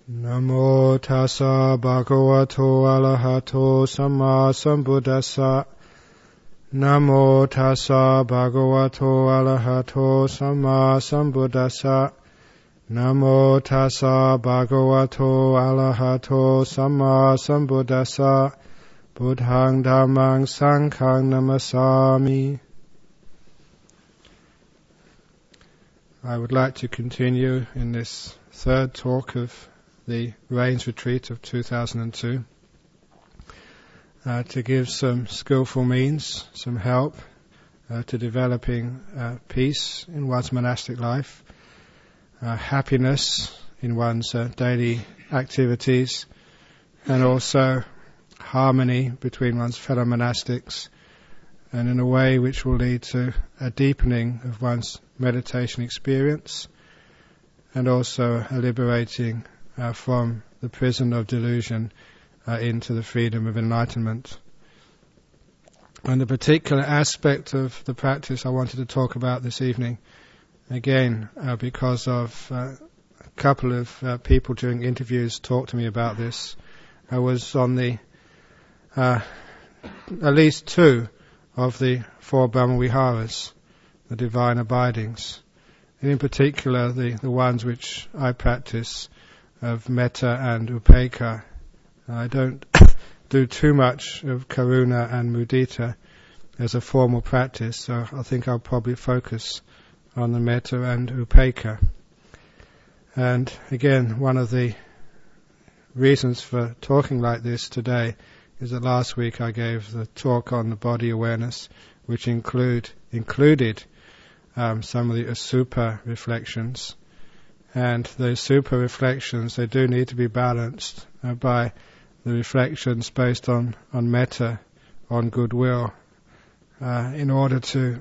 Namo tassa bhagavato arahato samma sambuddhassa. Namo tassa bhagavato arahato samma sambuddhassa. Namo tassa bhagavato arahato samma sambuddhassa. Buddhaṃ dhammāṃ saṅghāṃ namasāmi. I would like to continue in this third talk of the Rains Retreat of 2002 to give some skillful means, some help to developing peace in one's monastic life, happiness in one's daily activities, and also harmony between one's fellow monastics, and in a way which will lead to a deepening of one's meditation experience and also a liberating from the prison of delusion into the freedom of enlightenment. And the particular aspect of the practice I wanted to talk about this evening, again because of a couple of people during interviews talked to me about this. I was on the at least two of the four Brahmaviharas, the divine abidings, and in particular the ones which I practice of metta and upekkha. I don't do too much of karuna and mudita as a formal practice, so I think I'll probably focus on the metta and upekkha. And again, one of the reasons for talking like this today is that last week I gave the talk on the body awareness, which included some of the Asupa reflections. And those Asupa reflections, they do need to be balanced by the reflections based on metta, on goodwill, in order to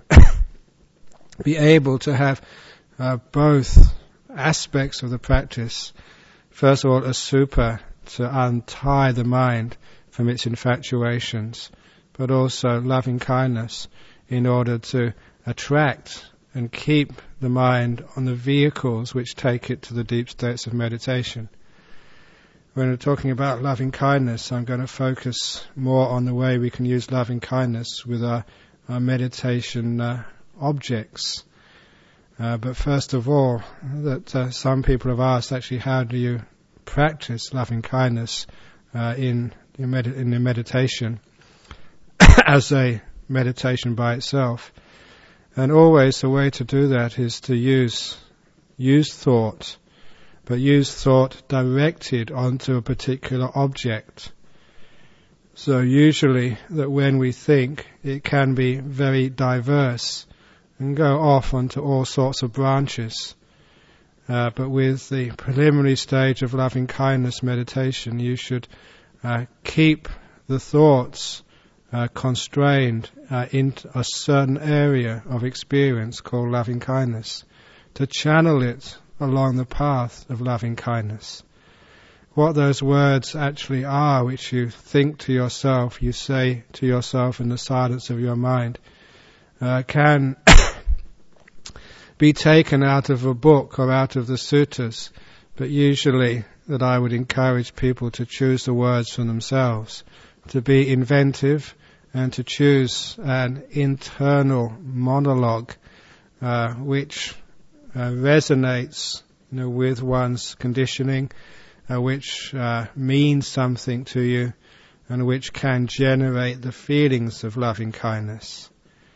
be able to have both aspects of the practice. First of all, Asupa, to untie the mind from its infatuations, but also loving kindness in order to attract and keep the mind on the vehicles which take it to the deep states of meditation. When we're talking about loving kindness, I'm going to focus more on the way we can use loving kindness with our meditation objects. But first of all, that some people have asked, actually, how do you practice loving kindness in the meditation as a meditation by itself? And always the way to do that is to use thought, but use thought directed onto a particular object. So usually that when we think, it can be very diverse and go off onto all sorts of branches. But with the preliminary stage of loving kindness meditation, you should keep the thoughts constrained into a certain area of experience called loving kindness, to channel it along the path of loving kindness. What those words actually are, which you think to yourself, you say to yourself in the silence of your mind, can be taken out of a book or out of the suttas, but usually that I would encourage people to choose the words for themselves, to be inventive and to choose an internal monologue which resonates with one's conditioning, which means something to you, and which can generate the feelings of loving kindness.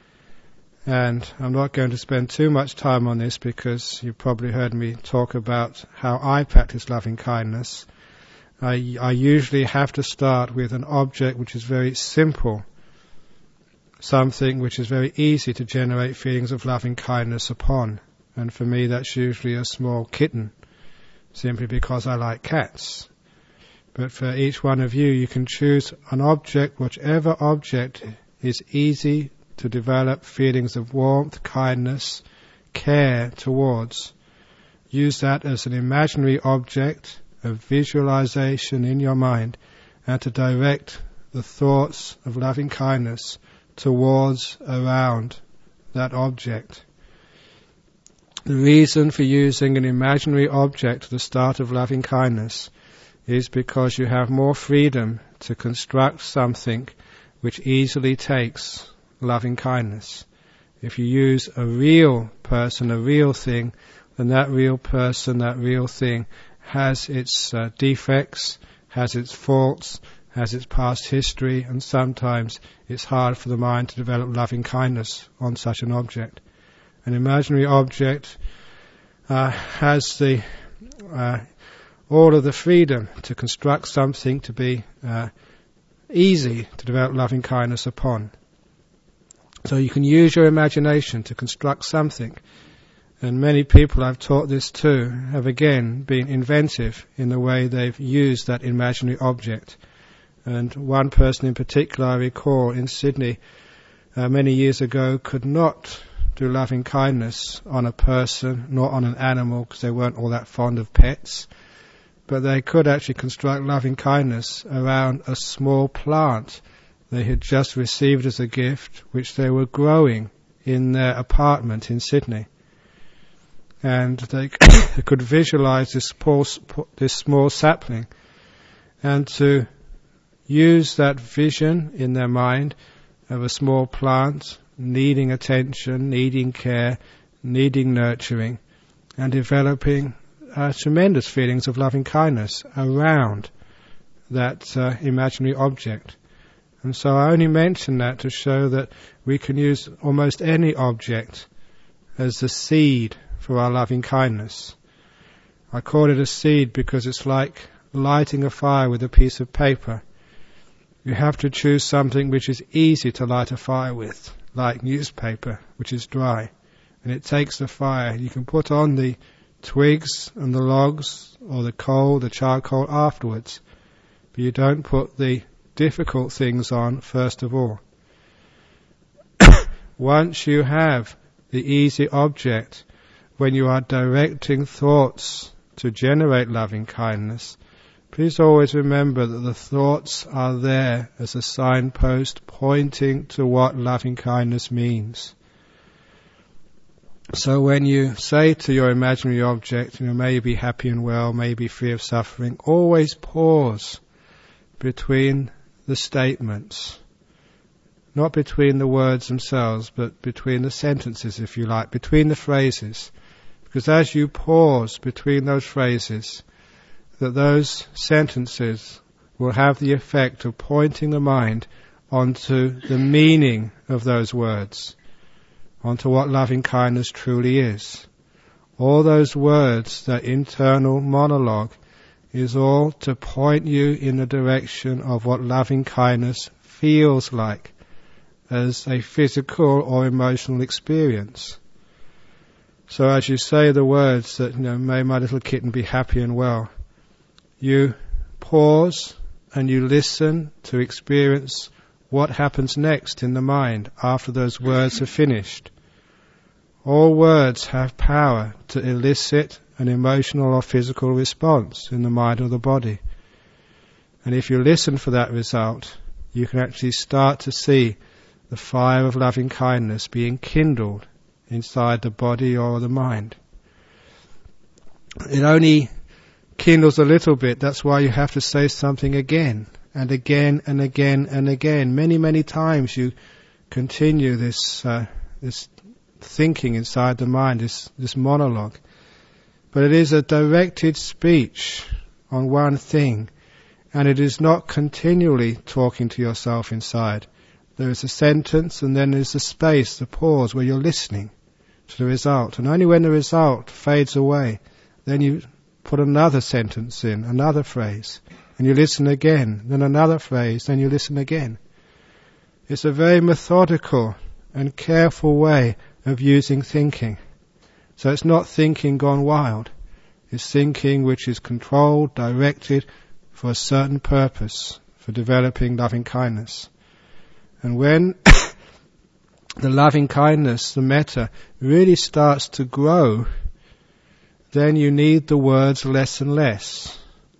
And I'm not going to spend too much time on this because you've probably heard me talk about how I practice loving kindness. I usually have to start with an object which is very simple, something which is very easy to generate feelings of loving kindness upon. And for me that's usually a small kitten, simply because I like cats. But for each one of you, you can choose an object, whichever object is easy to develop feelings of warmth, kindness, care towards. Use that as an imaginary object of visualization in your mind, and to direct the thoughts of loving kindness towards, around that object. The reason for using an imaginary object at the start of loving kindness is because you have more freedom to construct something which easily takes loving kindness. If you use a real person, a real thing, then that real person, that real thing has its defects, has its faults, has its past history, and sometimes it's hard for the mind to develop loving kindness on such an object. An imaginary object has all of the freedom to construct something to be easy to develop loving kindness upon. So you can use your imagination to construct something. And many people I've taught this to have again been inventive in the way they've used that imaginary object. And one person in particular I recall in Sydney many years ago could not do loving kindness on a person, nor on an animal, because they weren't all that fond of pets. But they could actually construct loving kindness around a small plant they had just received as a gift, which they were growing in their apartment in Sydney. And they could visualize this small sapling, and to use that vision in their mind of a small plant needing attention, needing care, needing nurturing, and developing tremendous feelings of loving kindness around that imaginary object. And so I only mention that to show that we can use almost any object as the seed for our loving kindness. I call it a seed because it's like lighting a fire with a piece of paper. You have to choose something which is easy to light a fire with, like newspaper, which is dry. And it takes the fire. You can put on the twigs and the logs or the coal, the charcoal afterwards. But you don't put the difficult things on first of all. Once you have the easy object, when you are directing thoughts to generate loving kindness, please always remember that the thoughts are there as a signpost pointing to what loving kindness means. So when you say to your imaginary object, may you be happy and well, may you be free of suffering, always pause between the statements. Not between the words themselves, but between the sentences, if you like, between the phrases. Because as you pause between those phrases, that those sentences will have the effect of pointing the mind onto the meaning of those words, onto what loving kindness truly is. All those words, that internal monologue, is all to point you in the direction of what loving kindness feels like as a physical or emotional experience. So as you say the words that, may my little kitten be happy and well, you pause and you listen to experience what happens next in the mind after those words are finished. All words have power to elicit an emotional or physical response in the mind or the body. And if you listen for that result, you can actually start to see the fire of loving kindness being kindled inside the body or the mind. It only kindles a little bit. That's why you have to say something again and again and again and again. Many, many times you continue this thinking inside the mind, this monologue. But it is a directed speech on one thing, and it is not continually talking to yourself inside. There is a sentence, and then there's the space, the pause, where you're listening to the result. And only when the result fades away, then you put another sentence in, another phrase, and you listen again, then another phrase, then you listen again. It's a very methodical and careful way of using thinking. So it's not thinking gone wild. It's thinking which is controlled, directed for a certain purpose, for developing loving kindness. And when the loving kindness, the metta, really starts to grow, then you need the words less and less.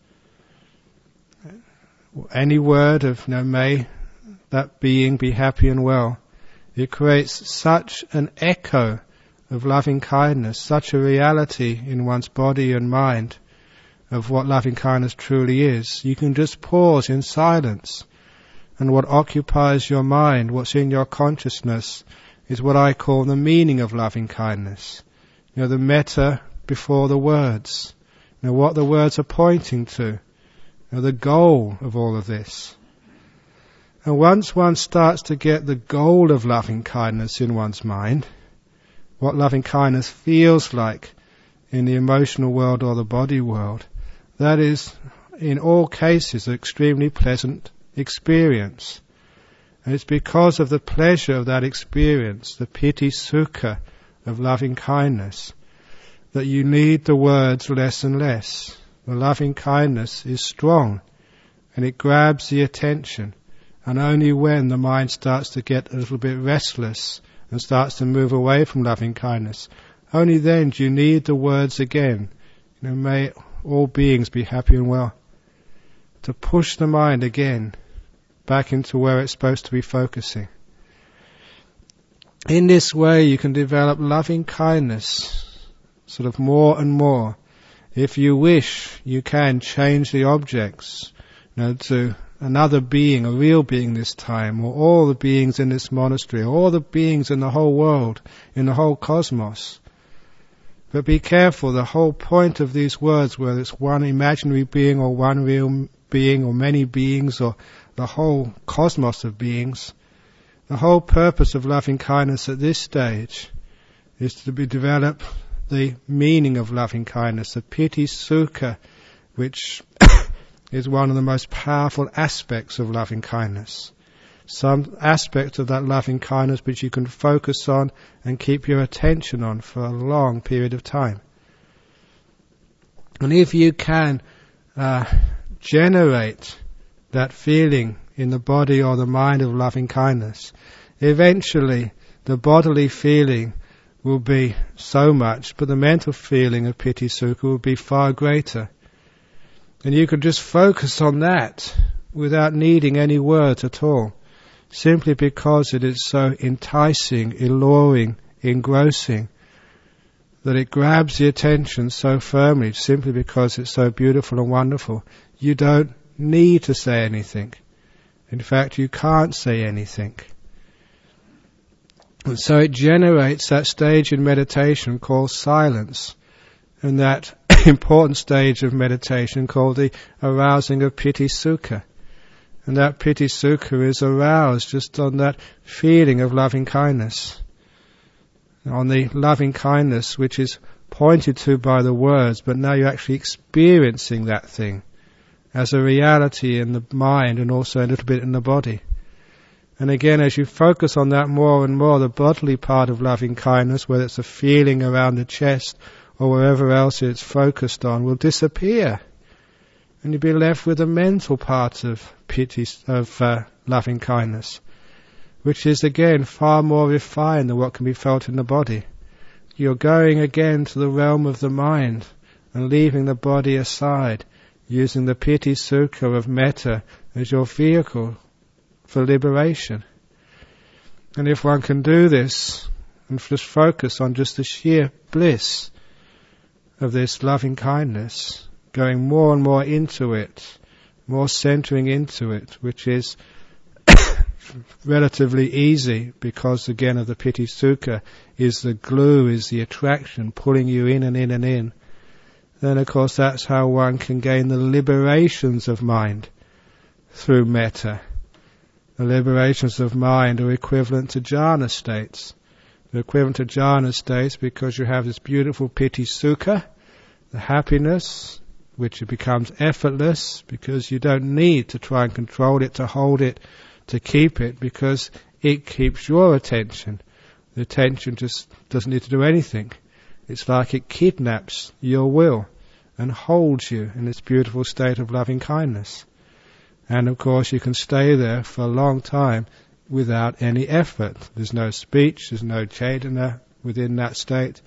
Any word of, may that being be happy and well, it creates such an echo of loving kindness, such a reality in one's body and mind of what loving kindness truly is. You can just pause in silence, and what occupies your mind, what's in your consciousness, is what I call the meaning of loving kindness. You know, the metta before the words. You know, what the words are pointing to. You know, the goal of all of this. And once one starts to get the goal of loving kindness in one's mind, what loving kindness feels like in the emotional world or the body world, that is, in all cases, an extremely pleasant experience. And it's because of the pleasure of that experience, the piti sukha of loving kindness, that you need the words less and less. The loving kindness is strong, and it grabs the attention. And only when the mind starts to get a little bit restless and starts to move away from loving kindness, only then do you need the words again. You know, may all beings be happy and well. To push the mind again back into where it's supposed to be focusing. In this way you can develop loving kindness sort of more and more. If you wish, you can change the objects, you know, to another being, a real being this time, or all the beings in this monastery, or all the beings in the whole world, in the whole cosmos. But be careful, the whole point of these words, whether it's one imaginary being or one real being or many beings or the whole cosmos of beings, the whole purpose of loving kindness at this stage is to develop the meaning of loving kindness, the piti sukha, which is one of the most powerful aspects of loving kindness. Some aspect of that loving kindness which you can focus on and keep your attention on for a long period of time. And if you can generate that feeling in the body or the mind of loving kindness, eventually the bodily feeling will be so much, but the mental feeling of piti sukha will be far greater. And you can just focus on that without needing any words at all, simply because it is so enticing, alluring, engrossing, that it grabs the attention so firmly, simply because it's so beautiful and wonderful. You don't need to say anything. In fact, you can't say anything. And so it generates that stage in meditation called silence, and that important stage of meditation called the arousing of piti sukha. And that piti sukha is aroused just on that feeling of loving kindness, on the loving kindness which is pointed to by the words, but now you're actually experiencing that thing as a reality in the mind and also a little bit in the body. And again, as you focus on that more and more, the bodily part of loving kindness, whether it's a feeling around the chest or wherever else it's focused on, will disappear. And you'll be left with the mental part of loving kindness, which is again far more refined than what can be felt in the body. You're going again to the realm of the mind and leaving the body aside, using the piti sukha of metta as your vehicle for liberation. And if one can do this and just focus on just the sheer bliss of this loving kindness, going more and more into it, more centering into it, which is relatively easy because again of the piti sukha is the glue, is the attraction pulling you in and in and in, then of course that's how one can gain the liberations of mind through metta. The liberations of mind are equivalent to jhana states. They're equivalent to jhana states because you have this beautiful piti sukha, the happiness, which it becomes effortless because you don't need to try and control it, to hold it, to keep it, because it keeps your attention. The attention just doesn't need to do anything. It's like it kidnaps your will and holds you in this beautiful state of loving kindness. And of course you can stay there for a long time without any effort. There's no speech, there's no cetana within that state.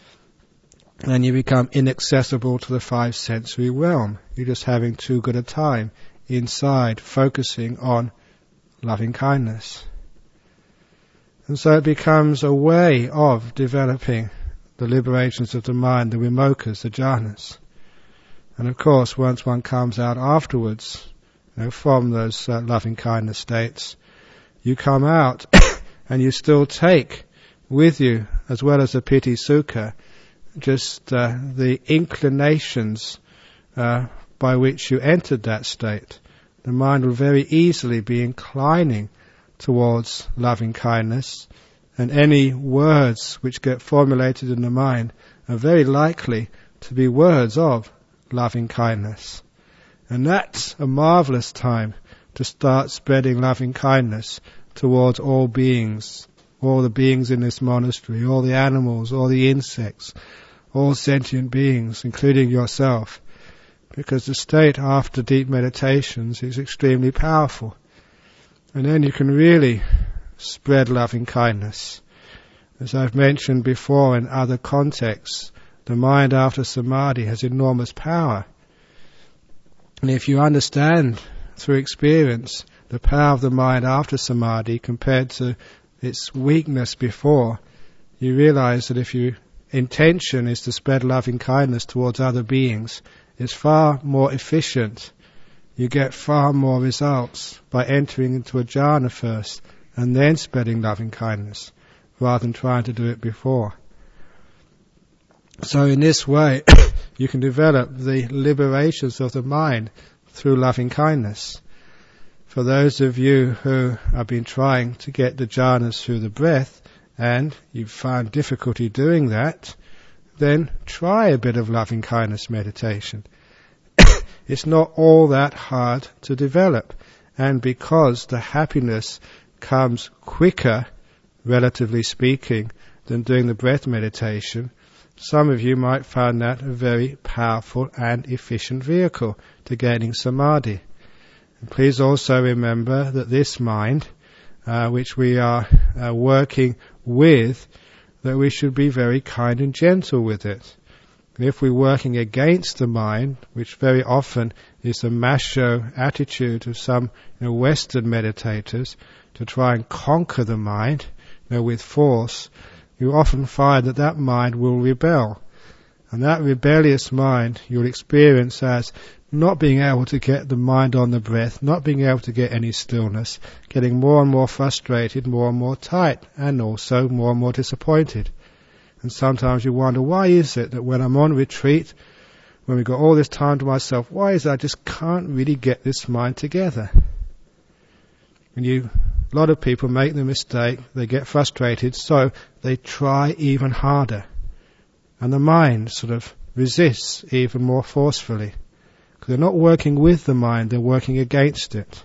And you become inaccessible to the five sensory realm. You're just having too good a time inside, focusing on loving kindness. And so it becomes a way of developing the liberations of the mind, the vimokkkhas, the jhanas. And of course, once one comes out afterwards, from those loving kindness states, you come out and you still take with you, as well as the piti sukha, just the inclinations by which you entered that state. The mind will very easily be inclining towards loving kindness, and any words which get formulated in the mind are very likely to be words of loving kindness. And that's a marvelous time to start spreading loving kindness towards all beings, all the beings in this monastery, all the animals, all the insects, all sentient beings, including yourself, because the state after deep meditations is extremely powerful. And then you can really spread loving kindness. As I've mentioned before in other contexts, the mind after samadhi has enormous power. And if you understand through experience the power of the mind after samadhi compared to its weakness before, you realize that if your intention is to spread loving kindness towards other beings, it's far more efficient. You get far more results by entering into a jhana first and then spreading loving kindness, rather than trying to do it before. So in this way, you can develop the liberations of the mind through loving kindness. For those of you who have been trying to get the jhanas through the breath, and you've found difficulty doing that, then try a bit of loving kindness meditation. It's not all that hard to develop, and because the happiness comes quicker, relatively speaking, than doing the breath meditation, some of you might find that a very powerful and efficient vehicle to gaining samadhi. And please also remember that this mind, which we are working with, that we should be very kind and gentle with it. And if we're working against the mind, which very often is the macho attitude of some Western meditators, to try and conquer the mind with force, you often find that that mind will rebel. And that rebellious mind you'll experience as not being able to get the mind on the breath, not being able to get any stillness, getting more and more frustrated, more and more tight, and also more and more disappointed. And sometimes you wonder, why is it that when I'm on retreat, when we've got all this time to myself, why is it I just can't really get this mind together? And a lot of people make the mistake, they get frustrated, so they try even harder. And the mind sort of resists even more forcefully. Because they're not working with the mind, they're working against it.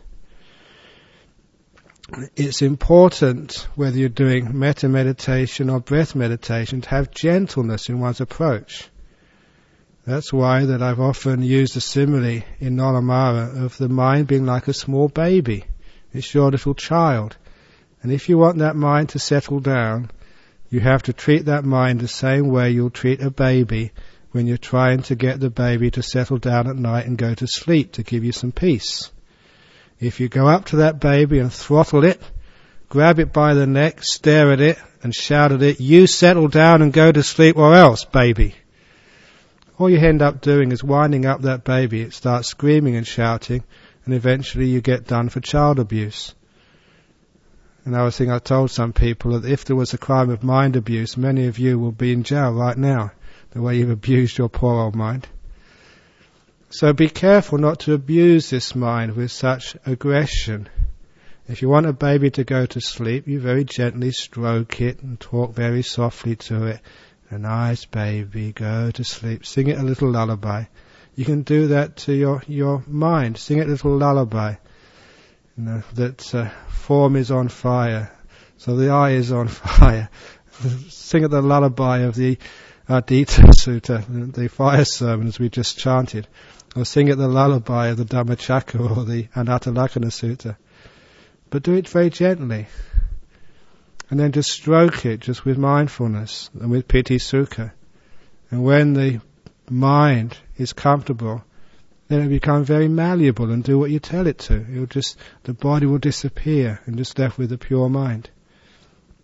It's important, whether you're doing metta meditation or breath meditation, to have gentleness in one's approach. That's why that I've often used the simile in Nolamara of the mind being like a small baby. It's your little child. And if you want that mind to settle down, you have to treat that mind the same way you'll treat a baby when you're trying to get the baby to settle down at night and go to sleep to give you some peace. If you go up to that baby and throttle it, grab it by the neck, stare at it and shout at it, "You settle down and go to sleep or else, baby." All you end up doing is winding up that baby. It starts screaming and shouting, and eventually you get done for child abuse. Another thing I told some people, that if there was a crime of mind abuse, many of you will be in jail right now, the way you've abused your poor old mind. So be careful not to abuse this mind with such aggression. If you want a baby to go to sleep, you very gently stroke it and talk very softly to it. "A nice baby, go to sleep." Sing it a little lullaby. You can do that to your mind. Sing it a little lullaby. That form is on fire, so the eye is on fire. Sing it the lullaby of the Adita Sutta, the fire sermons we just chanted. Or sing it the lullaby of the Dhammacakka or the Anattalakkana Sutta. But do it very gently. And then just stroke it just with mindfulness and with piti sukha. And when the mind is comfortable, then it will become very malleable and do what you tell it to. The body will disappear and just left with a pure mind.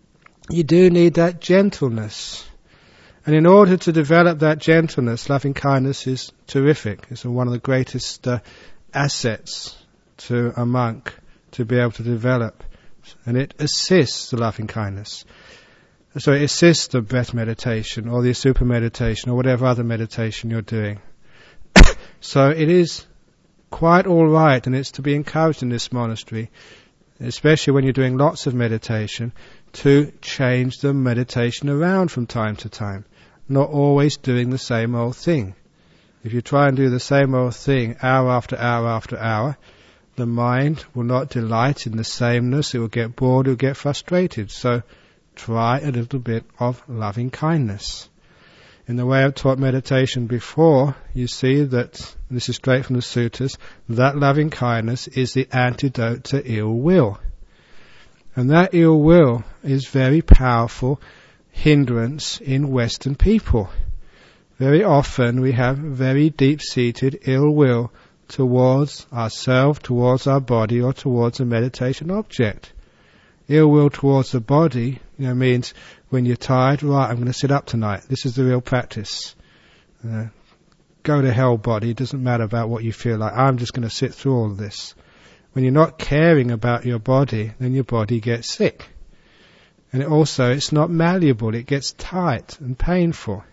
you do need that gentleness. And in order to develop that gentleness, loving kindness is terrific. It's one of the greatest assets to a monk to be able to develop. And it assists the loving kindness. So it assists the breath meditation or the super meditation or whatever other meditation you're doing. So it is quite all right, and it's to be encouraged in this monastery, especially when you're doing lots of meditation, to change the meditation around from time to time. Not always doing the same old thing. If you try and do the same old thing hour after hour after hour, the mind will not delight in the sameness. It will get bored, it will get frustrated. So try a little bit of loving kindness. In the way I've taught meditation before, you see that, this is straight from the sutras, that loving kindness is the antidote to ill will. And that ill will is very powerful hindrance in Western people. Very often we have very deep-seated ill will towards ourselves, towards our body, or towards a meditation object. Ill will towards the body, means when you're tired, right, I'm going to sit up tonight. This is the real practice. Go to hell, body. It doesn't matter about what you feel like. I'm just going to sit through all of this. When you're not caring about your body, then your body gets sick. And it's not malleable. It gets tight and painful.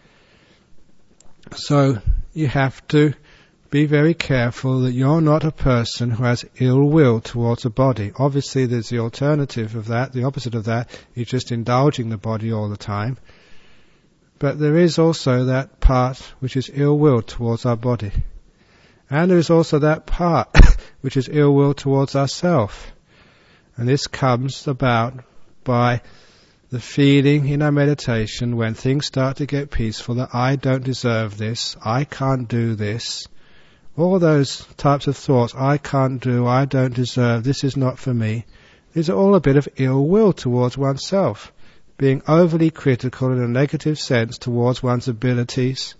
So you have to be very careful that you're not a person who has ill will towards the body. Obviously there's the alternative of that, the opposite of that, is just indulging the body all the time. But there is also that part which is ill will towards our body. And there is also that part which is ill will towards ourselves. And this comes about by the feeling in our meditation when things start to get peaceful that I don't deserve this, I can't do this. All those types of thoughts, I can't do, I don't deserve, this is not for me. These are all a bit of ill will towards oneself. Being overly critical in a negative sense towards one's abilities,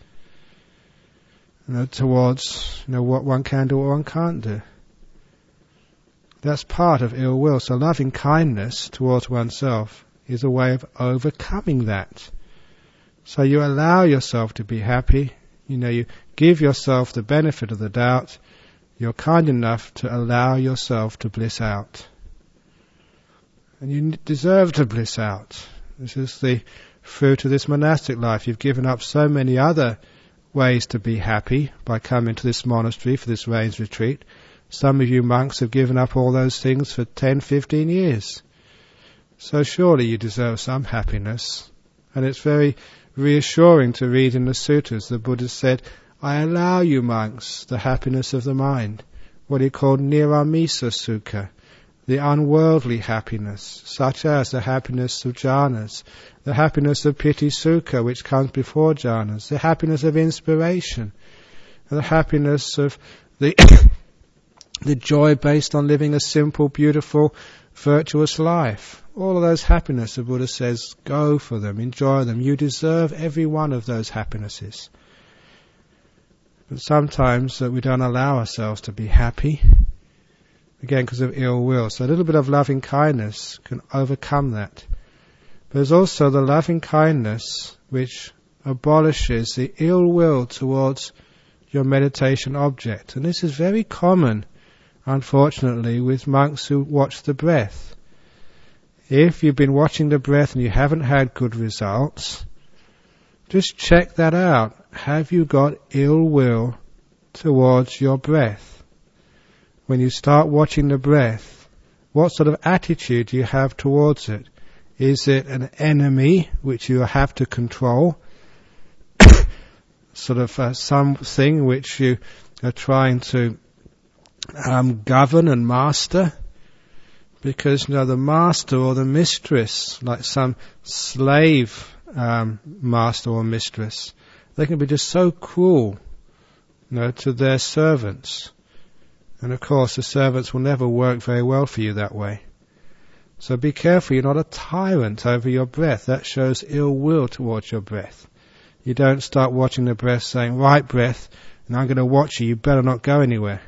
towards what one can do, what one can't do. That's part of ill will. So loving kindness towards oneself is a way of overcoming that. So you allow yourself to be happy. You give yourself the benefit of the doubt. You're kind enough to allow yourself to bliss out. And you deserve to bliss out. This is the fruit of this monastic life. You've given up so many other ways to be happy by coming to this monastery for this rains retreat. Some of you monks have given up all those things for 10, 15 years. So surely you deserve some happiness. And it's very reassuring to read in the sutras. The Buddha said, I allow you monks the happiness of the mind, what he called niramisa sukha, the unworldly happiness, such as the happiness of jhanas, the happiness of piti sukha, which comes before jhanas, the happiness of inspiration, the happiness of the the joy based on living a simple, beautiful, virtuous life. All of those happiness, the Buddha says, go for them, enjoy them. You deserve every one of those happinesses. But sometimes we don't allow ourselves to be happy, again because of ill will. So a little bit of loving kindness can overcome that. But there's also the loving kindness which abolishes the ill will towards your meditation object. And this is very common, unfortunately, with monks who watch the breath. If you've been watching the breath and you haven't had good results, just check that out. Have you got ill will towards your breath? When you start watching the breath, what sort of attitude do you have towards it? Is it an enemy which you have to control? Sort of something which you are trying to govern and master? Because the master or the mistress, like some slave master or mistress, they can be just so cruel, to their servants. And of course the servants will never work very well for you that way. So be careful, you're not a tyrant over your breath. That shows ill will towards your breath. You don't start watching the breath saying, right breath, and I'm going to watch you better not go anywhere.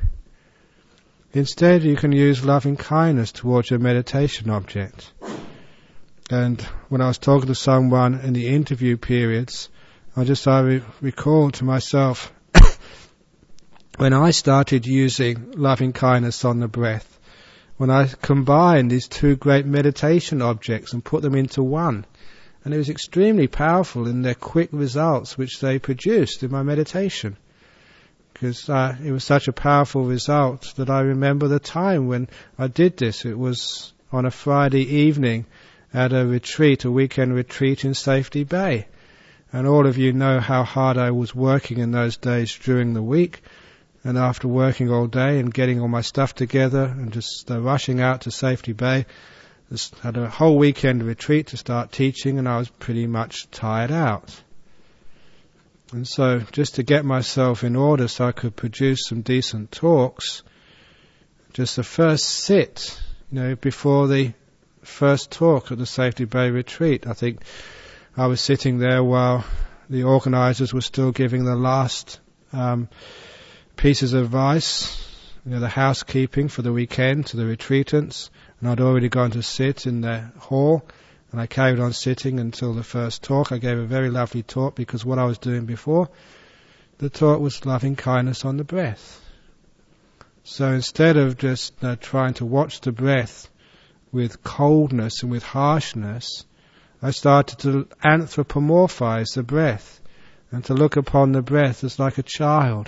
Instead, you can use loving kindness towards your meditation object. And when I was talking to someone in the interview periods, I recalled to myself when I started using loving kindness on the breath, when I combined these two great meditation objects and put them into one. And it was extremely powerful in their quick results which they produced in my meditation. Because it was such a powerful result that I remember the time when I did this. It was on a Friday evening at a retreat, a weekend retreat in Safety Bay. And all of you know how hard I was working in those days during the week. And after working all day and getting all my stuff together and just rushing out to Safety Bay, just had a whole weekend retreat to start teaching, and I was pretty much tired out. And so just to get myself in order so I could produce some decent talks, just the first sit, before the first talk at the Safety Bay retreat, I think I was sitting there while the organisers were still giving the last pieces of advice, the housekeeping for the weekend to the retreatants, and I'd already gone to sit in the hall, and I carried on sitting until the first talk. I gave a very lovely talk because what I was doing before the talk was loving kindness on the breath. So instead of just trying to watch the breath with coldness and with harshness, I started to anthropomorphize the breath and to look upon the breath as like a child.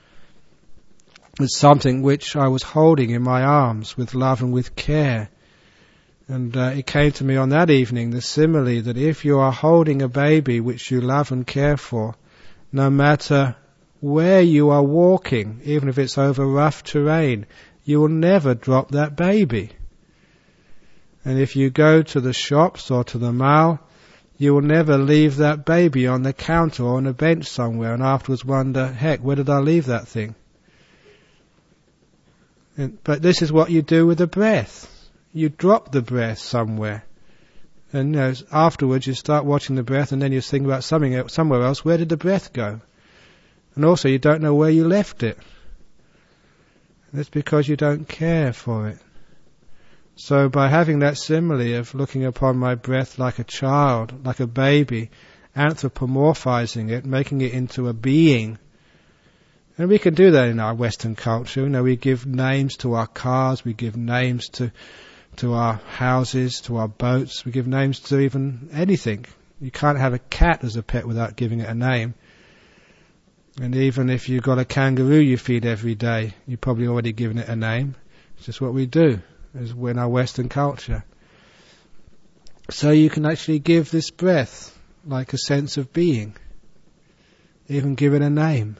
It's something which I was holding in my arms with love and with care. And it came to me on that evening, the simile, that if you are holding a baby which you love and care for, no matter where you are walking, even if it's over rough terrain, you will never drop that baby. And if you go to the shops or to the mall, you will never leave that baby on the counter or on a bench somewhere and afterwards wonder, heck, where did I leave that thing? But this is what you do with the breath. You drop the breath somewhere. And afterwards you start watching the breath and then you think about somewhere else. Where did the breath go? And also you don't know where you left it. And it's because you don't care for it. So by having that simile of looking upon my breath like a child, like a baby, anthropomorphizing it, making it into a being. And we can do that in our Western culture. We give names to our cars, we give names to our houses, to our boats, we give names to even anything. You can't have a cat as a pet without giving it a name. And even if you've got a kangaroo you feed every day, you've probably already given it a name. It's just what we do in our Western culture. So you can actually give this breath like a sense of being. Even give it a name.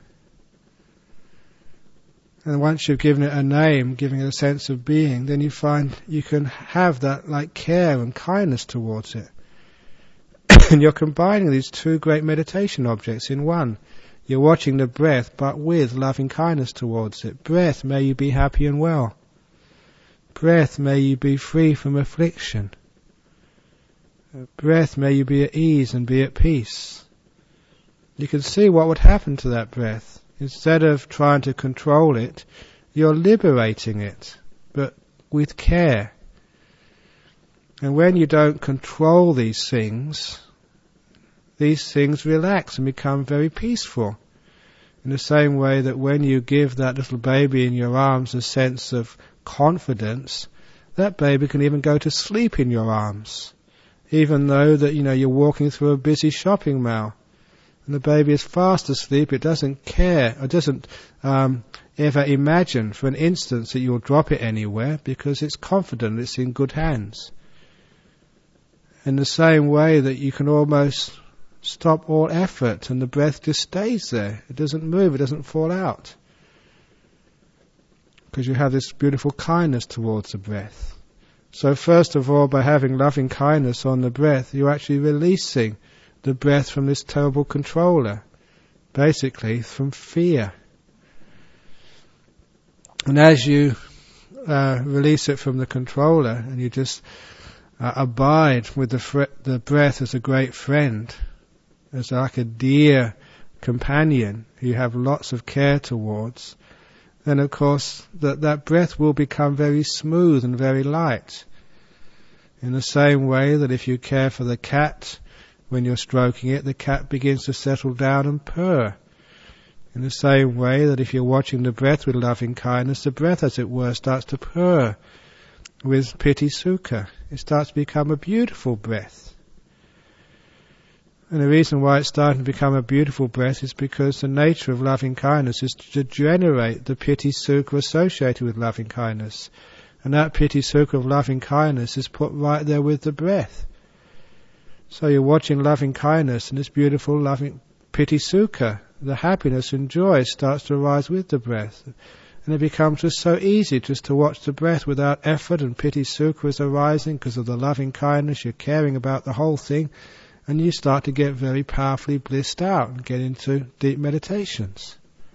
And once you've given it a name, giving it a sense of being, then you find you can have that like care and kindness towards it. And you're combining these two great meditation objects in one. You're watching the breath, but with loving kindness towards it. Breath, may you be happy and well. Breath, may you be free from affliction. Breath, may you be at ease and be at peace. You can see what would happen to that breath. Instead of trying to control it, you're liberating it, but with care. And when you don't control these things relax and become very peaceful. In the same way that when you give that little baby in your arms a sense of confidence, that baby can even go to sleep in your arms, even though that you're walking through a busy shopping mall. And the baby is fast asleep, it doesn't care, it doesn't ever imagine for an instant that you'll drop it anywhere because it's confident it's in good hands. In the same way that you can almost stop all effort and the breath just stays there. It doesn't move, it doesn't fall out. Because you have this beautiful kindness towards the breath. So first of all, by having loving kindness on the breath, you're actually releasing the breath from this terrible controller, basically from fear. And as you release it from the controller and you just abide with the breath as a great friend, as like a dear companion who you have lots of care towards, then of course that breath will become very smooth and very light. In the same way that if you care for the cat, when you're stroking it, the cat begins to settle down and purr. In the same way that if you're watching the breath with loving kindness, the breath, as it were, starts to purr with piti sukha. It starts to become a beautiful breath. And the reason why it's starting to become a beautiful breath is because the nature of loving kindness is to generate the piti sukha associated with loving kindness. And that piti sukha of loving kindness is put right there with the breath. So you're watching loving kindness and this beautiful loving piti sukha, the happiness and joy starts to arise with the breath. And it becomes just so easy just to watch the breath without effort, and piti sukha is arising because of the loving kindness. You're caring about the whole thing, and you start to get very powerfully blissed out and get into deep meditations.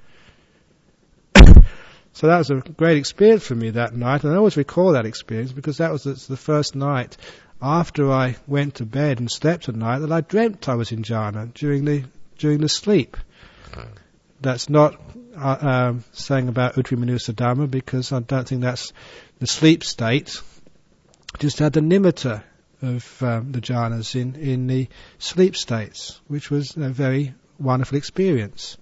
So that was a great experience for me that night, and I always recall that experience because that was the first night after I went to bed and slept at night that I dreamt I was in jhana during the sleep. That's not saying about Uttaramanusya Dhamma, because I don't think that's the sleep state. Just had the nimitta of the jhanas in the sleep states, which was a very wonderful experience.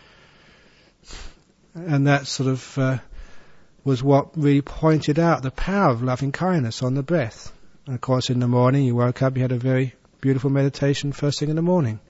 And that sort of was what really pointed out the power of loving kindness on the breath. And of course in the morning you woke up, you had a very beautiful meditation first thing in the morning.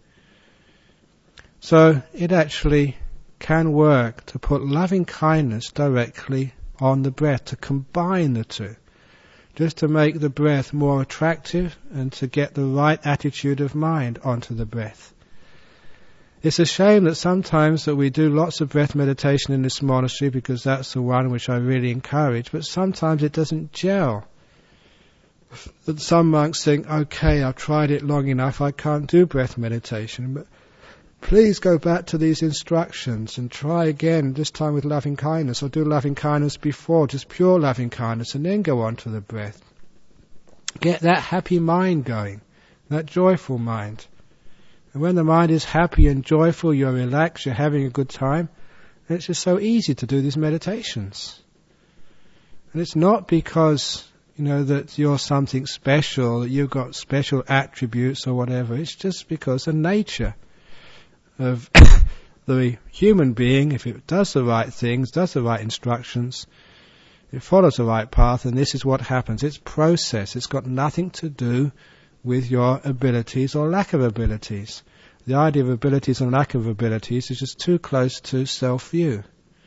So it actually can work to put loving kindness directly on the breath, to combine the two, just to make the breath more attractive and to get the right attitude of mind onto the breath. It's a shame that sometimes that we do lots of breath meditation in this monastery, because that's the one which I really encourage, but sometimes it doesn't gel. That some monks think, okay, I've tried it long enough, I can't do breath meditation, but please go back to these instructions and try again, this time with loving kindness, or do loving kindness before, just pure loving kindness, and then go on to the breath. Get that happy mind going, that joyful mind. And when the mind is happy and joyful, you're relaxed, you're having a good time, and it's just so easy to do these meditations. And it's not because, that you're something special, that you've got special attributes or whatever. It's just because the nature of the human being, if it does the right things, does the right instructions, it follows the right path, and this is what happens. It's process. It's got nothing to do with your abilities or lack of abilities. The idea of abilities and lack of abilities is just too close to self-view.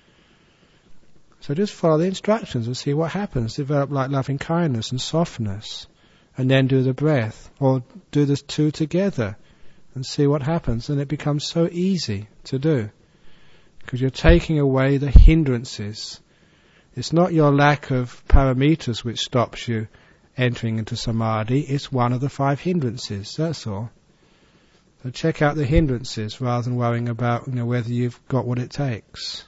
So just follow the instructions and see what happens. Develop like loving kindness and softness, and then do the breath, or do the two together and see what happens. And it becomes so easy to do, because you're taking away the hindrances. It's not your lack of paramitas which stops you entering into samadhi, it's one of the 5 hindrances, that's all. So check out the hindrances rather than worrying about whether you've got what it takes.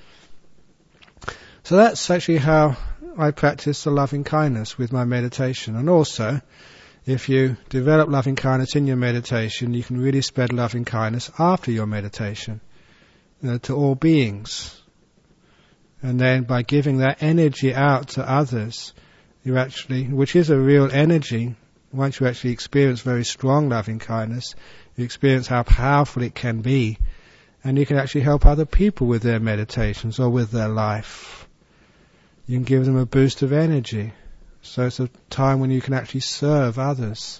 So that's actually how I practice the loving kindness with my meditation. And also, if you develop loving kindness in your meditation, you can really spread loving kindness after your meditation, to all beings. And then by giving that energy out to others, you actually, which is a real energy, once you actually experience very strong loving kindness, you experience how powerful it can be, and you can actually help other people with their meditations or with their life. You can give them a boost of energy. So it's a time when you can actually serve others.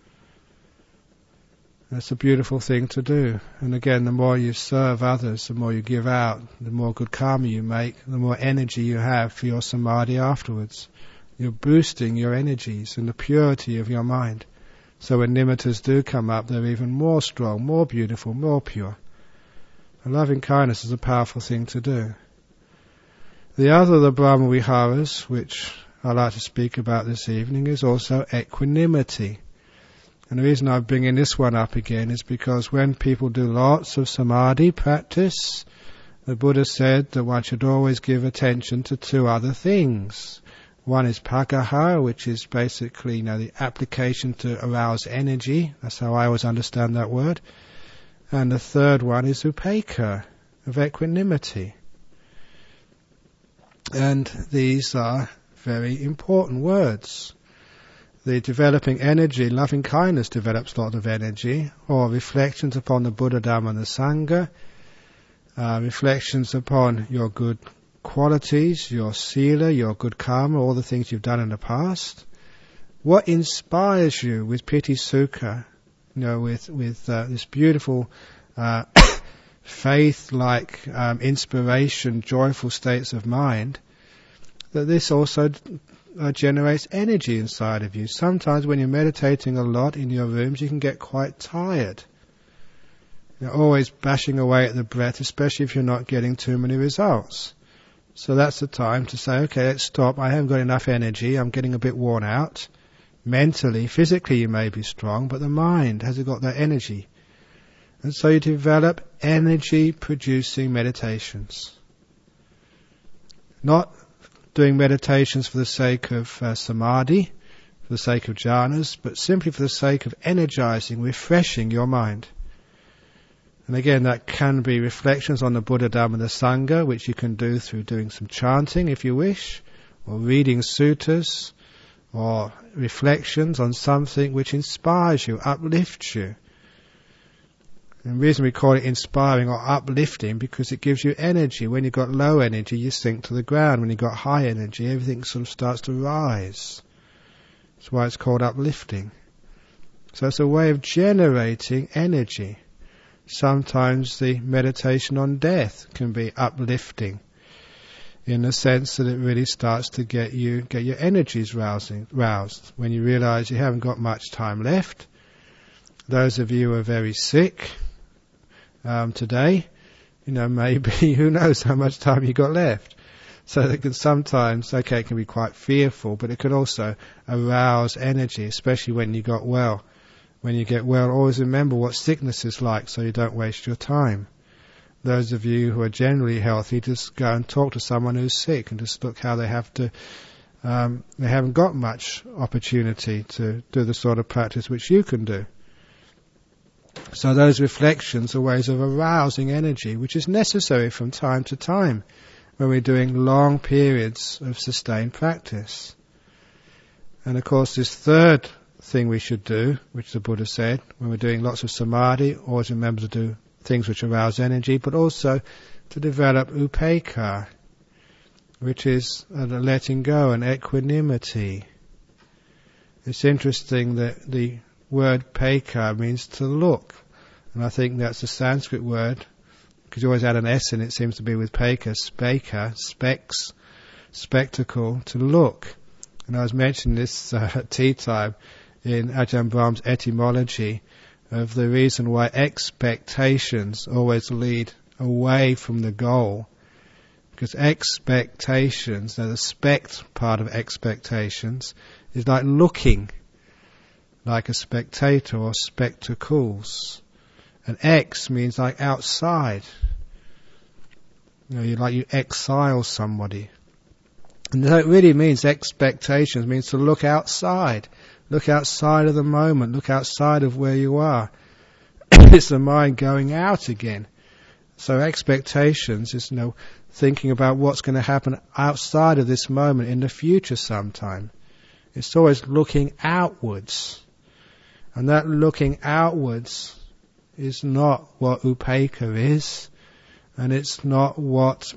That's a beautiful thing to do. And again, the more you serve others, the more you give out, the more good karma you make, the more energy you have for your samadhi afterwards. You're boosting your energies and the purity of your mind. So when nimittas do come up, they're even more strong, more beautiful, more pure. And loving kindness is a powerful thing to do. The other of the Brahma Viharas, which I'd like to speak about this evening, is also equanimity. And the reason I'm bringing this one up again is because when people do lots of samadhi practice, the Buddha said that one should always give attention to 2 other things. One is pagaha, which is basically the application to arouse energy. That's how I always understand that word. And the third one is upekkha, of equanimity. And these are very important words. the developing energy, loving kindness develops a lot of energy, or reflections upon the Buddha, Dhamma and the Sangha, reflections upon your good qualities, your sila, your good karma, all the things you've done in the past. What inspires you with piti sukha, with this beautiful faith-like inspiration, joyful states of mind, that this also generates energy inside of you. Sometimes when you're meditating a lot in your rooms, you can get quite tired. You're always bashing away at the breath, especially if you're not getting too many results. So that's the time to say, okay, let's stop. I haven't got enough energy. I'm getting a bit worn out. Mentally, physically you may be strong, but the mind hasn't got that energy. And so you develop energy-producing meditations. Not doing meditations for the sake of samadhi, for the sake of jhanas, but simply for the sake of energizing, refreshing your mind. And again, that can be reflections on the Buddha, Dhamma and the Sangha, which you can do through doing some chanting if you wish, or reading suttas, or reflections on something which inspires you, uplifts you. And the reason we call it inspiring or uplifting, because it gives you energy. When you've got low energy, you sink to the ground. When you've got high energy, everything sort of starts to rise. That's why it's called uplifting. So it's a way of generating energy. Sometimes the meditation on death can be uplifting, in the sense that it really starts to get your energies roused. When you realize you haven't got much time left. Those of you who are very sick today, maybe, who knows how much time you got left. So it can sometimes, it can be quite fearful, but it can also arouse energy, especially when you got well. When you get well, always remember what sickness is like so you don't waste your time. Those of you who are generally healthy, just go and talk to someone who's sick and just look how they have to, they haven't got much opportunity to do the sort of practice which you can do. So those reflections are ways of arousing energy, which is necessary from time to time when we're doing long periods of sustained practice. And of course this third thing we should do, which the Buddha said, when we're doing lots of samadhi, always remember to do things which arouse energy, but also to develop upekkha, which is letting go and equanimity. It's interesting that the word pekha means to look, and I think that's a Sanskrit word, because you always add an S in it, seems to be with pekha, speka, specs, spectacle, to look. And I was mentioning this at tea time in Ajahn Brahm's etymology of the reason why expectations always lead away from the goal. Because expectations, now the spect part of expectations is like looking, like a spectator or spectacles. And ex means like outside. You exile somebody. And so it really means expectations means to look outside. Look outside of the moment. Look outside of where you are. It's the mind going out again. So expectations is thinking about what's going to happen outside of this moment in the future sometime. It's always looking outwards. And that looking outwards is not what upekkha is. And it's not what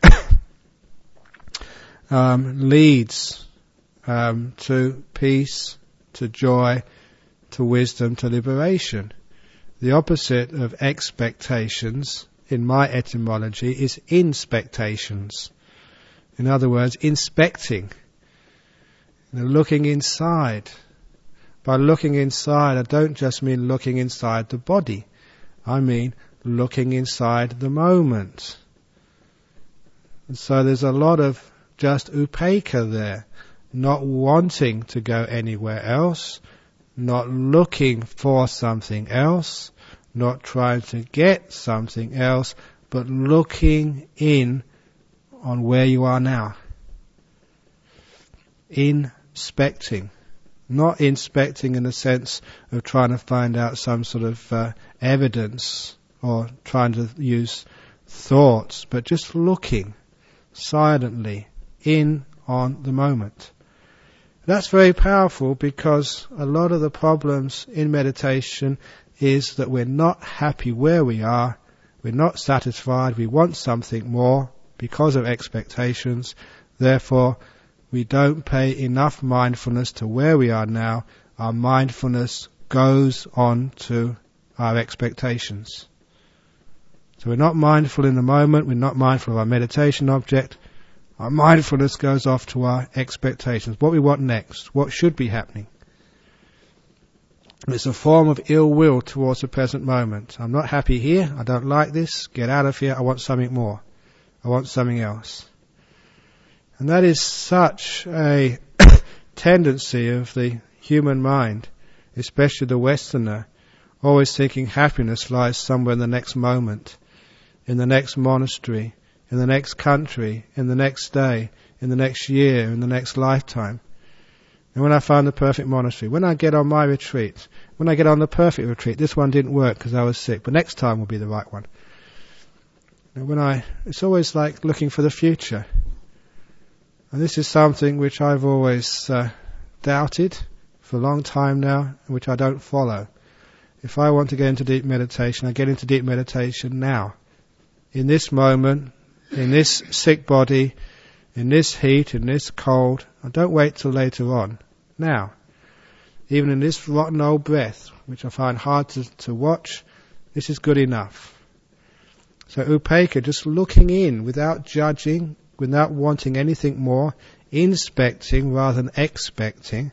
leads to peace, to joy, to wisdom, to liberation. The opposite of expectations, in my etymology, is inspectations. In other words, inspecting. Looking inside. By looking inside, I don't just mean looking inside the body. I mean looking inside the moment. And so there's a lot of just upekkha there. Not wanting to go anywhere else, not looking for something else, not trying to get something else, but looking in on where you are now. Inspecting. Not inspecting in the sense of trying to find out some sort of evidence or trying to use thoughts, but just looking silently in on the moment. That's very powerful, because a lot of the problems in meditation is that we're not happy where we are, we're not satisfied, we want something more because of expectations, therefore we don't pay enough mindfulness to where we are now. Our mindfulness goes on to our expectations. So we're not mindful in the moment, we're not mindful of our meditation object. Our mindfulness goes off to our expectations, what we want next, what should be happening. It's a form of ill will towards the present moment. I'm not happy here, I don't like this, get out of here, I want something more. I want something else. And that is such a tendency of the human mind, especially the Westerner, always thinking happiness lies somewhere in the next moment, in the next monastery, in the next country, in the next day, in the next year, in the next lifetime. And when I find the perfect monastery, when I get on my retreat, when I get on the perfect retreat, this one didn't work because I was sick, but next time will be the right one. And it's always like looking for the future. And this is something which I've always doubted for a long time now, and which I don't follow. If I want to get into deep meditation, I get into deep meditation now. In this moment, in this sick body, in this heat, in this cold. I don't wait till later on. Now, even in this rotten old breath, which I find hard to watch, this is good enough. So upekkha, just looking in without judging, without wanting anything more, inspecting rather than expecting,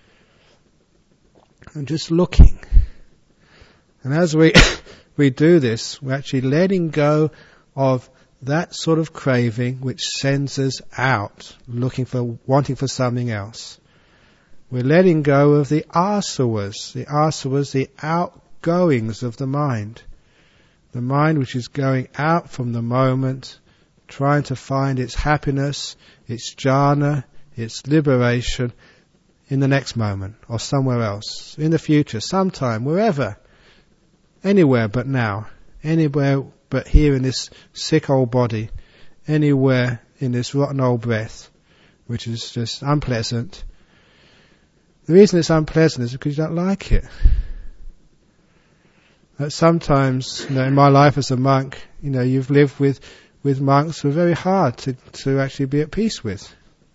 and just looking. And as we do this, we're actually letting go of that sort of craving which sends us out, wanting for something else. We're letting go of the asavas, the outgoings of the mind which is going out from the moment, trying to find its happiness, its jhana, its liberation in the next moment, or somewhere else, in the future, sometime, wherever, anywhere but now, anywhere but here in this sick old body, anywhere in this rotten old breath, which is just unpleasant. The reason it's unpleasant is because you don't like it. Sometimes, in my life as a monk, you've lived with monks who are very hard to actually be at peace with.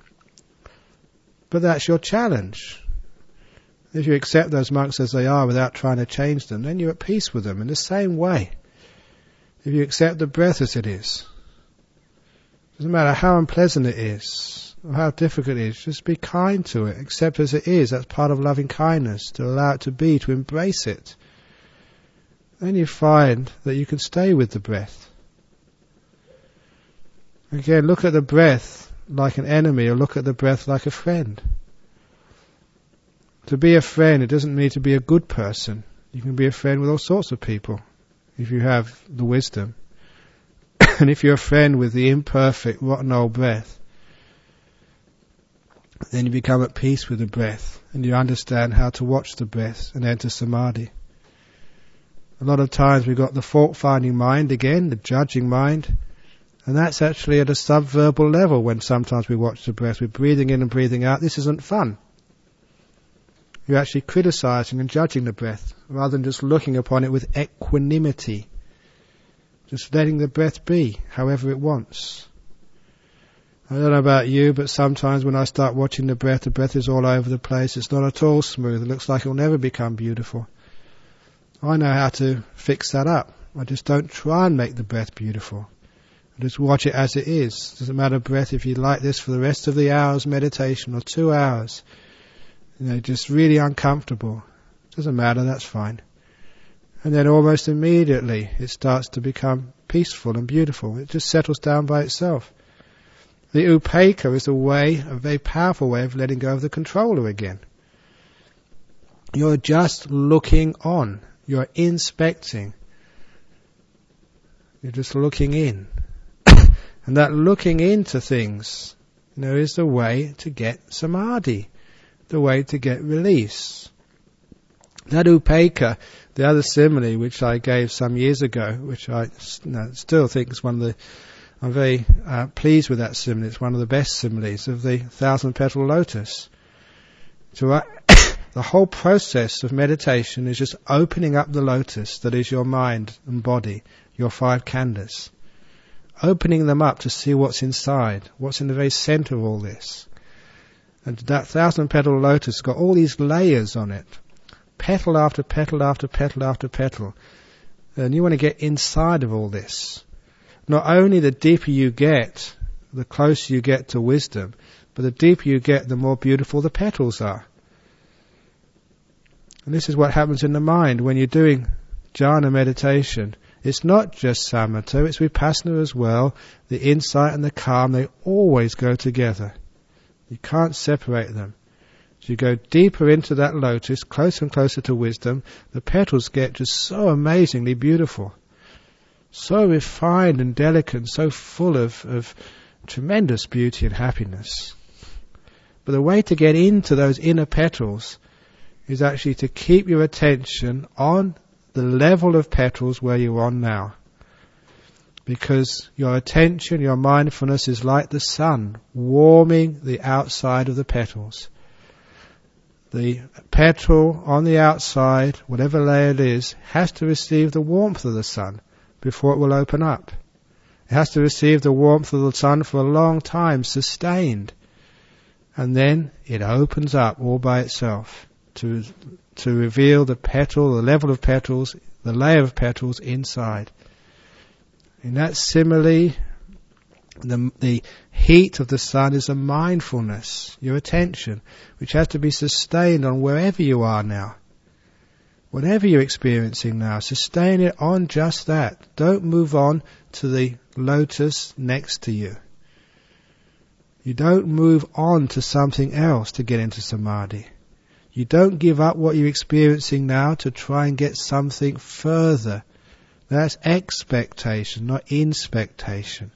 But that's your challenge. If you accept those monks as they are without trying to change them, then you're at peace with them in the same way. If you accept the breath as it is, doesn't matter how unpleasant it is or how difficult it is, just be kind to it, accept as it is. That's part of loving kindness, to allow it to be, to embrace it. Then you find that you can stay with the breath. Again, look at the breath like an enemy, or look at the breath like a friend. To be a friend, it doesn't mean to be a good person. You can be a friend with all sorts of people if you have the wisdom. And if you're a friend with the imperfect, rotten old breath, then you become at peace with the breath, and you understand how to watch the breath and enter samadhi. A lot of times we've got the fault-finding mind again, the judging mind, and that's actually at a subverbal level when sometimes we watch the breath. We're breathing in and breathing out. This isn't fun. You're actually criticizing and judging the breath, rather than just looking upon it with equanimity. Just letting the breath be, however it wants. I don't know about you, but sometimes when I start watching the breath is all over the place. It's not at all smooth. It looks like it'll never become beautiful. I know how to fix that up. I just don't try and make the breath beautiful. I just watch it as it is. Doesn't matter breath, if you like this for the rest of the hour's meditation or 2 hours, just really uncomfortable. Doesn't matter, that's fine. And then almost immediately it starts to become peaceful and beautiful. It just settles down by itself. The upekkha is a very powerful way of letting go of the controller again. You're just looking on. You're inspecting. You're just looking in. And that looking into things, is the way to get samadhi, the way to get release. That upekkha, the other simile which I gave some years ago, which I still think is I'm very pleased with that simile. It's one of the best similes of the 1,000-petal lotus. So the whole process of meditation is just opening up the lotus that is your mind and body, your 5 khandhas. Opening them up to see what's inside, what's in the very center of all this. And that 1,000-petal lotus has got all these layers on it, petal after petal after petal after petal. And you want to get inside of all this. Not only the deeper you get, the closer you get to wisdom, but the deeper you get, the more beautiful the petals are. And this is what happens in the mind when you're doing jhana meditation. It's not just samatha, it's vipassana as well. The insight and the calm, they always go together. You can't separate them. As you go deeper into that lotus, closer and closer to wisdom, the petals get just so amazingly beautiful. So refined and delicate and so full of tremendous beauty and happiness. But the way to get into those inner petals is actually to keep your attention on the level of petals where you're on now. Because your attention, your mindfulness is like the sun, warming the outside of the petals. The petal on the outside, whatever layer it is, has to receive the warmth of the sun before it will open up. It has to receive the warmth of the sun for a long time, sustained. And then it opens up all by itself to reveal the petal, the level of petals, the layer of petals inside. In that simile, the heat of the sun is a mindfulness, your attention, which has to be sustained on wherever you are now. Whatever you're experiencing now, sustain it on just that. Don't move on to the lotus next to you. You don't move on to something else to get into samadhi. You don't give up what you're experiencing now to try and get something further. That's expectation, not inspectation.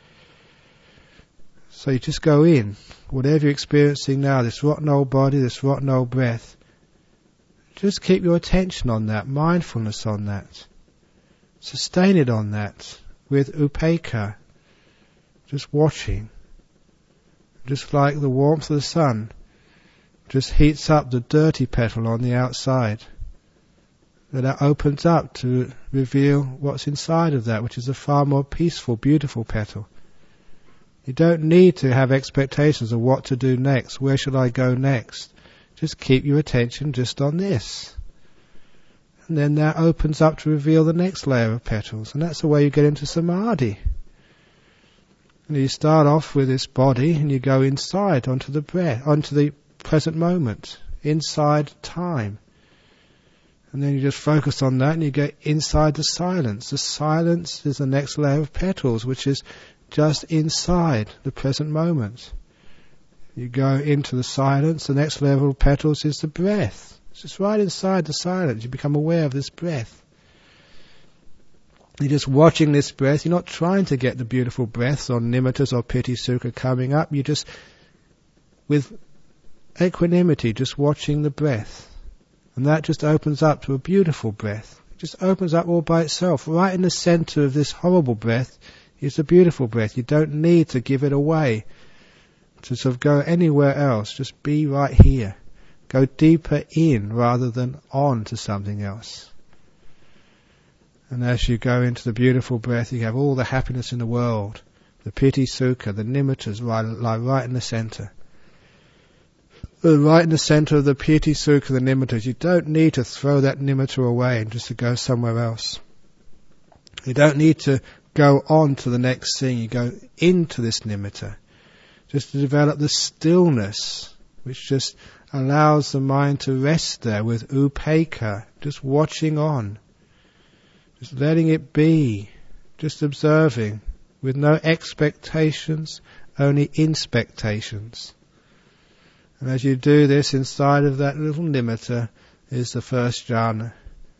So you just go in. Whatever you're experiencing now, this rotten old body, this rotten old breath, just keep your attention on that, mindfulness on that. Sustain it on that with upekkha, just watching. Just like the warmth of the sun just heats up the dirty petal on the outside. That opens up to reveal what's inside of that, which is a far more peaceful, beautiful petal. You don't need to have expectations of what to do next, where should I go next. Just keep your attention just on this. And then that opens up to reveal the next layer of petals, and that's the way you get into samadhi. And you start off with this body, and you go inside onto the breath, onto the present moment, inside time. And then you just focus on that and you go inside the silence. The silence is the next layer of petals, which is just inside the present moment. You go into the silence, the next level of petals is the breath. It's just right inside the silence. You become aware of this breath. You're just watching this breath. You're not trying to get the beautiful breaths or nimittas or piti sukha coming up. You're just, with equanimity, just watching the breath. And that just opens up to a beautiful breath. It just opens up all by itself. Right in the center of this horrible breath is a beautiful breath. You don't need to give it away to sort of go anywhere else. Just be right here. Go deeper in rather than on to something else. And as you go into the beautiful breath, you have all the happiness in the world. The piti sukha, the nimittas lie right in the center. Right in the center of the piti sukha, the nimittas. You don't need to throw that nimitta away and just to go somewhere else. You don't need to go on to the next thing. You go into this nimitta. Just to develop the stillness, which just allows the mind to rest there with upekkha, just watching on. Just letting it be. Just observing. With no expectations, only inspectations. And as you do this, inside of that little nimitta is the first jhana.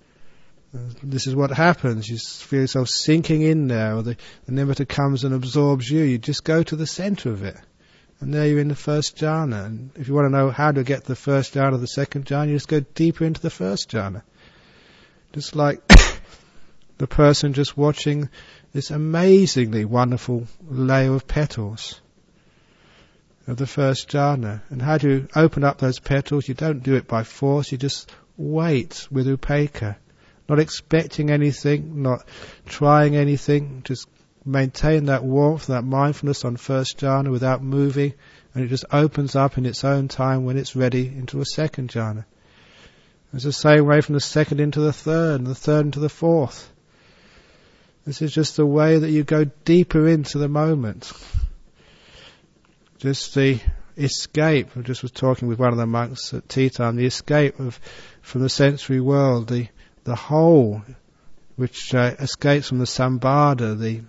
This is what happens. You feel yourself sinking in there, or the nimitta comes and absorbs you. You just go to the center of it. And there you're in the first jhana. And if you want to know how to get the first jhana or the second jhana, you just go deeper into the first jhana. Just like the person just watching this amazingly wonderful layer of petals. of the first jhana. And how do you open up those petals? You don't do it by force, you just wait with upekkha. Not expecting anything, not trying anything, just maintain that warmth, that mindfulness on first jhana without moving, and it just opens up in its own time when it's ready into a second jhana. It's the same way from the second into the third, and the third into the fourth. This is just the way that you go deeper into the moment. Just the escape. I just was talking with one of the monks at tea time, the escape from the sensory world, the whole which escapes from the sambada, the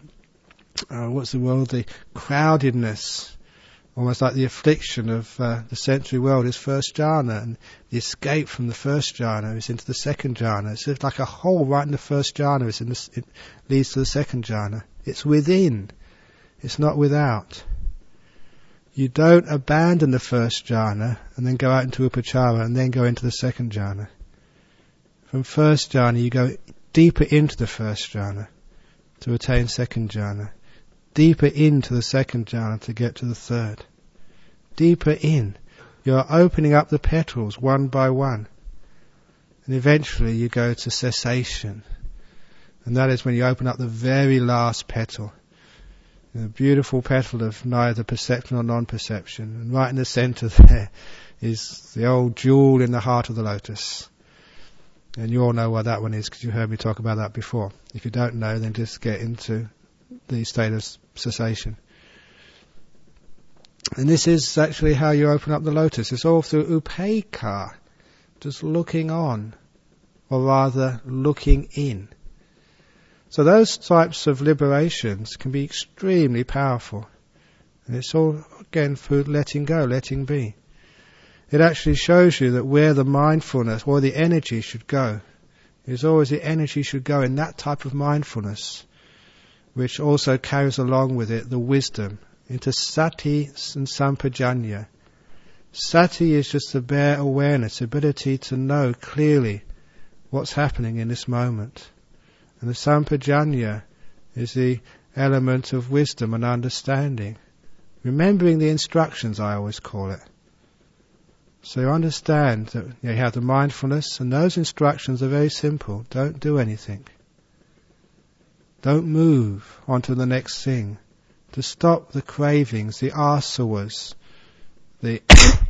crowdedness, almost like the affliction of the sensory world is first jhana, and the escape from the first jhana is into the second jhana. It's just like a hole right in the first jhana, it leads to the second jhana. It's within, it's not without. You don't abandon the first jhana and then go out into upachara and then go into the second jhana. From first jhana you go deeper into the first jhana to attain second jhana. Deeper into the second jhana to get to the third. Deeper in. You're opening up the petals one by one. And eventually you go to cessation. And that is when you open up the very last petal. The beautiful petal of neither perception or non-perception. And right in the center there is the old jewel in the heart of the lotus. And you all know what that one is because you heard me talk about that before. If you don't know, then just get into the state of cessation. And this is actually how you open up the lotus. It's all through upekkha, just looking on, or rather looking in. So those types of liberations can be extremely powerful. And it's all, again, through letting go, letting be. It actually shows you that where the mindfulness, or the energy should go, is always the energy should go in that type of mindfulness, which also carries along with it the wisdom, into sati and sampajanya. Sati is just the bare awareness, ability to know clearly what's happening in this moment. And the sampajanya is the element of wisdom and understanding. Remembering the instructions, I always call it. So you understand that you have the mindfulness, and those instructions are very simple. Don't do anything. Don't move on to the next thing. To stop the cravings, the asavas, the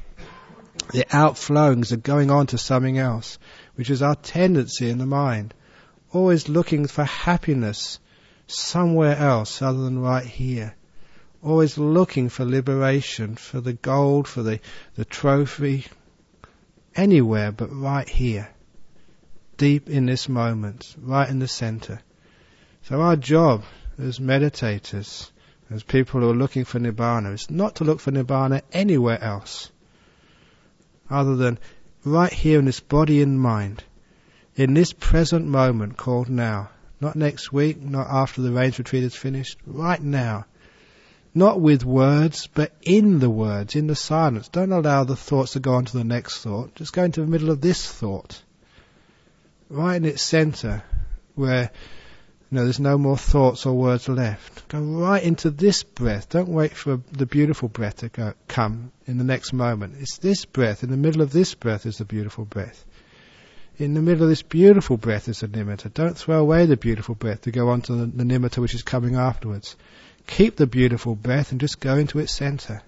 outflowings of going on to something else, which is our tendency in the mind. Always looking for happiness somewhere else other than right here. Always looking for liberation, for the gold, for the trophy, anywhere but right here. Deep in this moment, right in the center. So our job as meditators, as people who are looking for Nibbana, is not to look for Nibbana anywhere else, other than right here in this body and mind, in this present moment called now. Not next week, not after the rains retreat is finished, right now. Not with words, but in the words, in the silence. Don't allow the thoughts to go on to the next thought. Just go into the middle of this thought. Right in its center, where there's no more thoughts or words left. Go right into this breath. Don't wait for the beautiful breath to come in the next moment. It's this breath. In the middle of this breath is the beautiful breath. In the middle of this beautiful breath is the nimitta. Don't throw away the beautiful breath to go on to the nimitta which is coming afterwards. Keep the beautiful breath and just go into its center.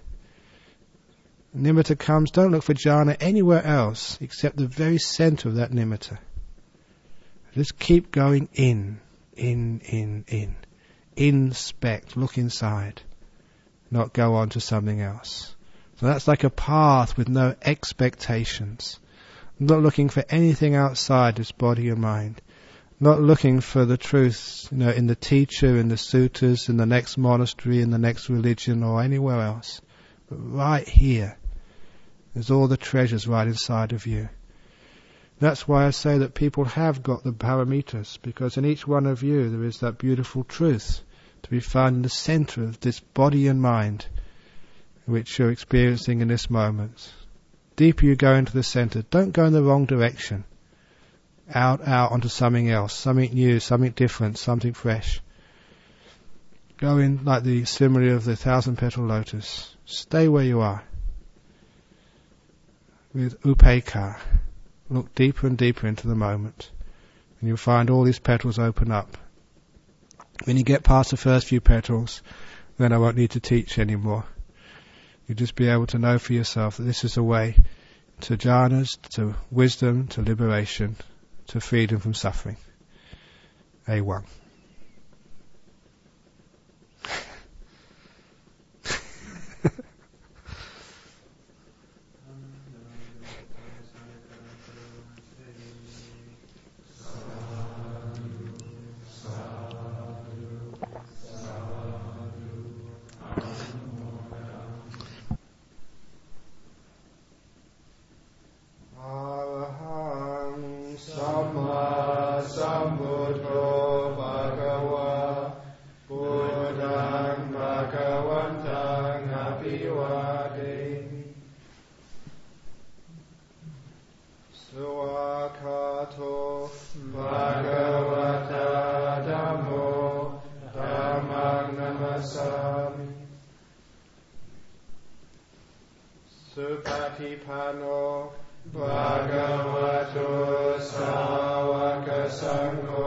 Nimitta comes, don't look for jhana anywhere else except the very center of that nimitta. Just keep going in. Inspect, look inside. Not go on to something else. So that's like a path with no expectations. Not looking for anything outside this body and mind. Not looking for the truth, in the teacher, in the suttas, in the next monastery, in the next religion, or anywhere else. But right here, there's all the treasures right inside of you. That's why I say that people have got the paramitas, because in each one of you there is that beautiful truth to be found in the center of this body and mind, which you're experiencing in this moment. Deeper you go into the center, don't go in the wrong direction. Out onto something else, something new, something different, something fresh. go in like the simile of the 1,000-petal lotus. Stay where you are. With upekkha, look deeper and deeper into the moment, and you'll find all these petals open up. When you get past the first few petals, then I won't need to teach anymore. You'll just be able to know for yourself that this is the way to jhanas, to wisdom, to liberation, to freedom from suffering. A1. Supatipano bhagavato sāvaka saṅgho